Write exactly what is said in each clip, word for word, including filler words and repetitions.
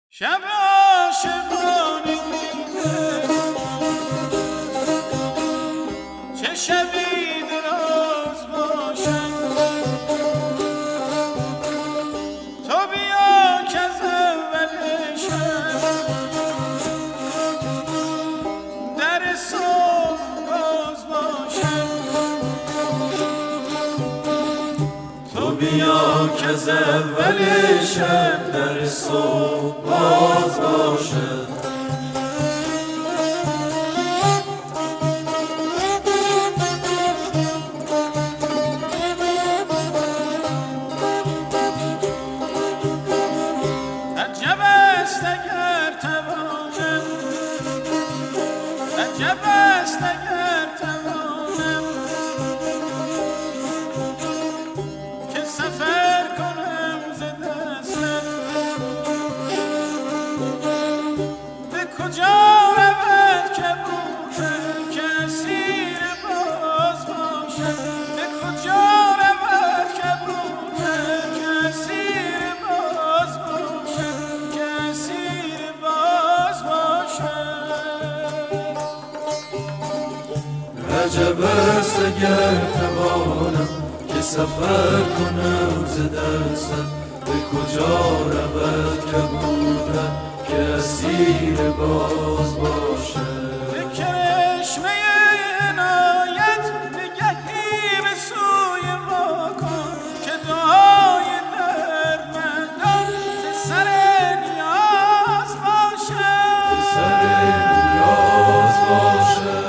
شب عاشقانه دیده چه شبی دراز باشد، تو بیا که از اول شب در صبح باز باشد، تو بیا که از اول شب در صبح باز باشد. عجب است اگر توانم، عجب است اگر توانم که سفر کنم ز دستت، به کجا رود که بوده که اسیر باز باشد، به کجا رود که بوده که اسیر باز باشد، که اسیر باز باشد. عجب است اگر توانم که سفر کنم ز دستت، به کجا رود که بودم که اسیر باز باشد. به کرشمه عنایت نگهی به سوی ما کن که دعای دردمندان ز سر نیاز باشد، ز سر نیاز باشد.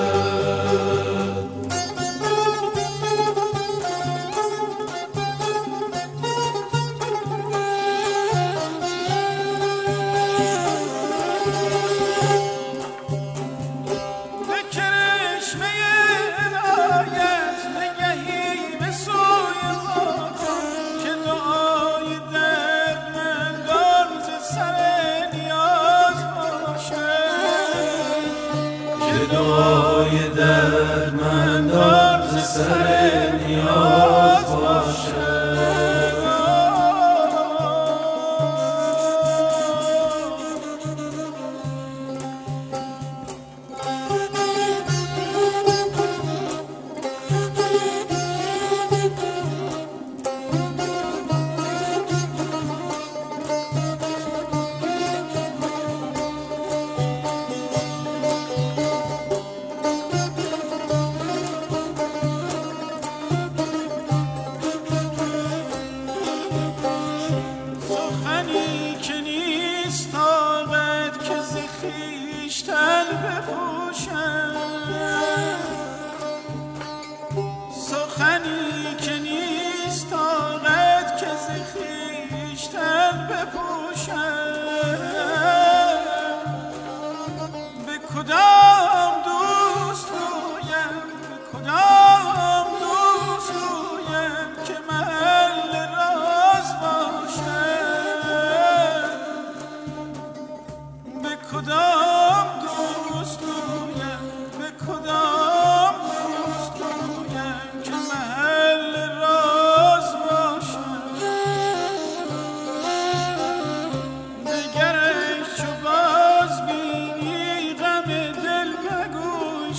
دعای دردمندان ز سر نیاز باشد. سخنی که نیست طاقت که ز خویشتن بپوشم، سخنی که نیست طاقت که ز خویشتن بپوشم، به کدام دوست رویم، به کدام دوست رویم که محل راز باشد، به کدام دوست رویم، به کدام دوست رویم که محل راز باشد. دگرش چو باز بینی غم دل مگوی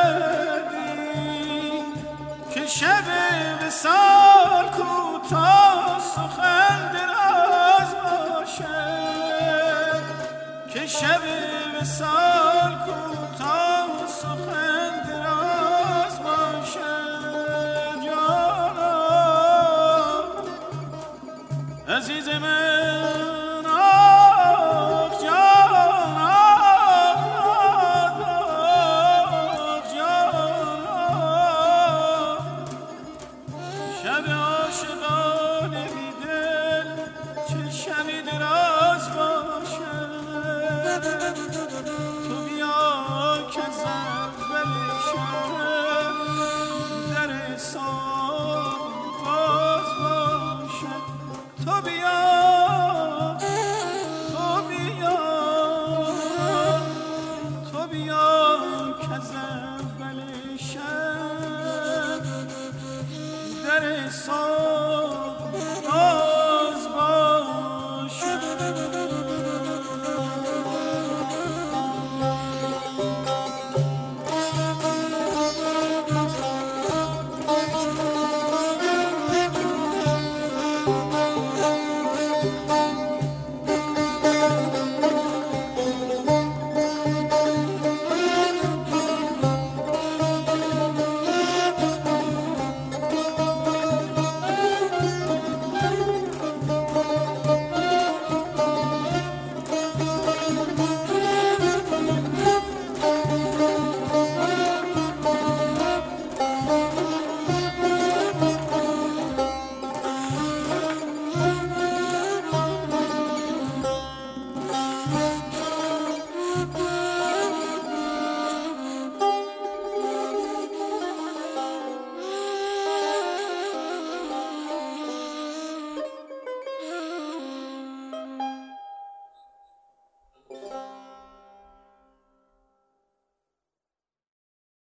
سعدی که شب وصال کوتاه سخن دراز باشد، که شب وصال کوتاه سخن دراز باشد. جانا عزیز من